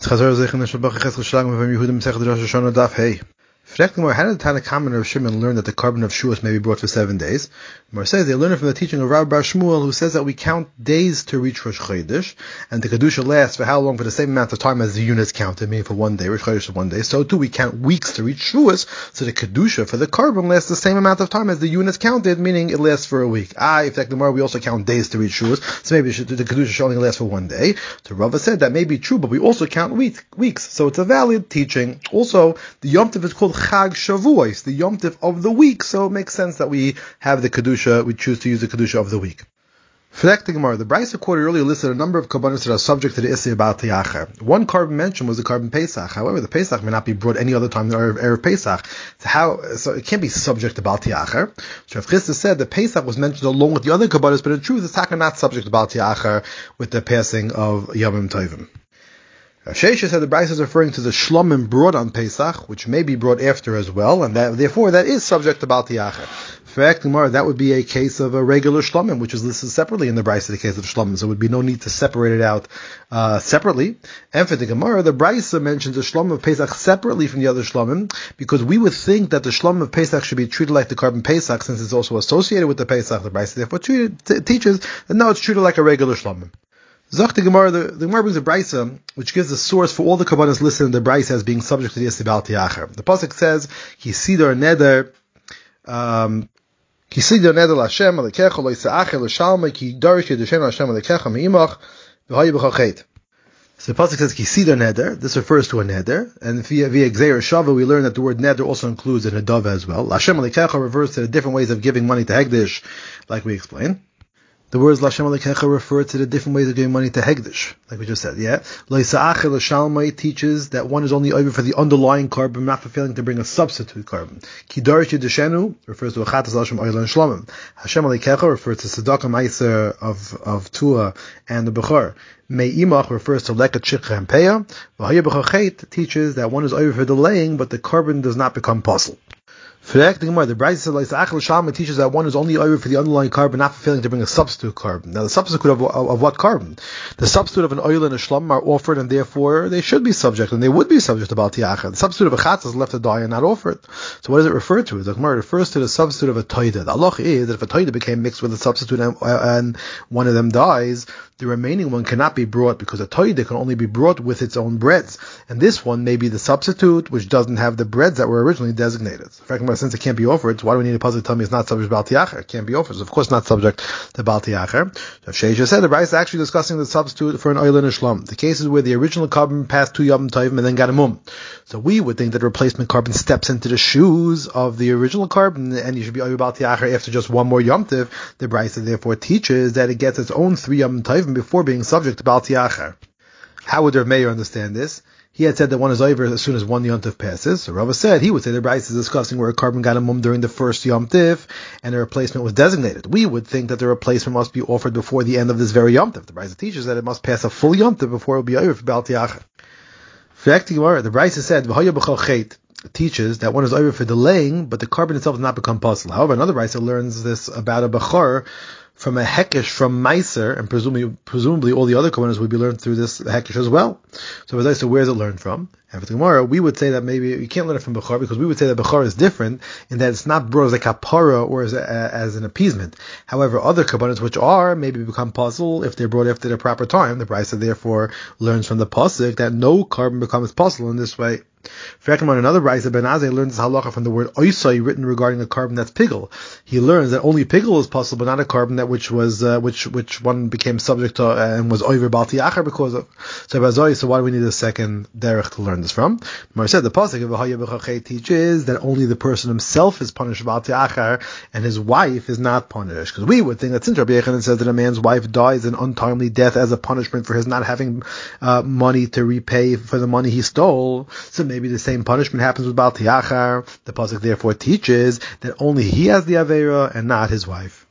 Chazar Zeichen Shabbat Ches L'Shlag Mevim Yehudim Mesech Rosh Hashanah Daf Hey. How did the Tanna Kamma and Rav Shimon learn that the carbon of Shuas may be brought for 7 days? Mar says they learn it from the teaching of Rav Bar Shmuel, who says that we count days to reach Rosh Chodesh, and the Kedusha lasts for how long? For the same amount of time as the units counted, meaning for 1 day, Rosh Chodesh is 1 day. So too we count weeks to reach Shuas, so the Kedusha for the carbon lasts the same amount of time as the units counted, meaning it lasts for a week. If like the Gemara we also count days to reach Shuas, so maybe the Kedusha should only last for 1 day. So Rava said that may be true, but we also count weeks, so it's a valid teaching. Also, the Yom Tov is called Chag Shavuos, the Yom Tov of the week, so it makes sense that we have the Kedusha, we choose to use the Kedusha of the week. For that, the Gemara, the Brisa quoted earlier listed a number of Karbanos that are subject to the Isser Ba'al Tiacher. One carbon mentioned was the carbon Pesach. However, the Pesach may not be brought any other time than Erev Pesach. So it can't be subject to Ba'al Tiacher. So Rav Chisda said the Pesach was mentioned along with the other Karbanos, but in truth, it's not subject to Ba'al Tiacher with the passing of Yomim Tovim. Shesha said the Brisa is referring to the shlomim brought on Pesach, which may be brought after as well, and therefore that is subject to Ba'al Tiacher. For Gemara, that would be a case of a regular shlomim, which is listed separately in the Brisa, the case of shlomim, so there would be no need to separate it out separately. And for the Gemara, the Brisa mentions the shlomim of Pesach separately from the other shlomim, because we would think that the shlomim of Pesach should be treated like the carbon Pesach, since it's also associated with the Pesach. The Brisa therefore teaches that no, it's treated like a regular shlomim. Zach the Gemara brings a brisa which gives the source for all the karbanos listed in the brisa as being subject to the Isser Ba'al Tiacher. The pasuk says, "Kisidor neder, Kisidor neder Hashem Alekecha lo yisa'achel l'shalma ki darish yedushen Hashem Alekecha me'imach v'hayu b'chachet." So the pasuk says Kisidor neder. This refers to a neder, and via Gzeir Shava we learn that the word neder also includes a nedava as well. Hashem Alekecha refers to the different ways of giving money to Hegdish, like we explained. The words Lashem Alekecha refer to the different ways of giving money to Hegdish, like we just said, yeah? Lo yisa'achel l'shalmai teaches that one is only over for the underlying carbon, not for failing to bring a substitute carbon. Ki darish yedishenu refers to achatas Lashem oil and shlomim. Hashem Alekecha refers to tzedakah ma'aser of Tua and the Bechor. Me'imach refers to leket shikha and peah. V'haya b'chachet teaches that one is over for delaying, but the carbon does not become puzzle. For the Brisa says teaches that one is only over for the underlying carbon, not for failing to bring a substitute carbon. Now, the substitute of what carbon? The substitute of an oil and a shlom are offered, and therefore they should be subject, and they would be subject to Ba'al Tiacher. The substitute of a chatz is left to die and not offered. So, what does it refer to? The Gemara refers to the substitute of a toida. The halach is that if a toida became mixed with a substitute and one of them dies, the remaining one cannot be brought, because a toida can only be brought with its own breads, and this one may be the substitute which doesn't have the breads that were originally designated. So, since it can't be offered, so why do we need a puzzle to tell me it's not subject to Ba'al Tiacher? It can't be offered. So of course not subject to Ba'al Tiacher. So Sheisha said the Brisa is actually discussing the substitute for an oil and a shlom. The cases where the original carbon passed 2 Yom Tovim and then got a mum. So we would think that the replacement carbon steps into the shoes of the original carbon, and you should be oil Ba'al Tiacher after just 1 more Yom Tov. The Brisa therefore teaches that it gets its own 3 Yom Tovim before being subject to Ba'al Tiacher. How would Rav Meir understand this? He had said that one is over as soon as 1 Yom Tov passes. So Rava said he would say the Brisa is discussing where a carbon got a mum during the first Yom Tov and a replacement was designated. We would think that the replacement must be offered before the end of this very Yom Tov. The Brisa teaches that it must pass a full Yom Tov before it will be over for Ba'al Tiacher. The Brisa said V'haya b'chachet teaches that one is over for delaying, but the carbon itself does not become puzzle. However, another Brisa learns this about a Bechor from a hekesh from Meiser, and presumably all the other components would be learned through this hekesh as well. So where is it learned from? And for the Gemara, we would say that maybe you can't learn it from Bechor, because we would say that Bechor is different in that it's not brought as a kapara or as an appeasement. However, other components which are maybe become puzzle if they're brought after the proper time. The Brisa therefore learns from the pasuk that no carbon becomes puzzle in this way. For another Brisa, Ben Azai learns this halacha from the word oisai written regarding a carbon that's pigel. He learns that only pigel is possible, but not a carbon that which one became subject to and was over Ba'al Tiacher because of. So why do we need a second derech to learn this from? Mar said the pasuk of V'haya b'chachet teaches that only the person himself is punished Ba'al Tiacher and his wife is not punished. Because we would think that since Rabbi Yechanan says that a man's wife dies an untimely death as a punishment for his not having money to repay for the money he stole, so maybe the same punishment happens with Ba'al Tiacher. The pasuk therefore teaches that only he has the Aveira and not his wife.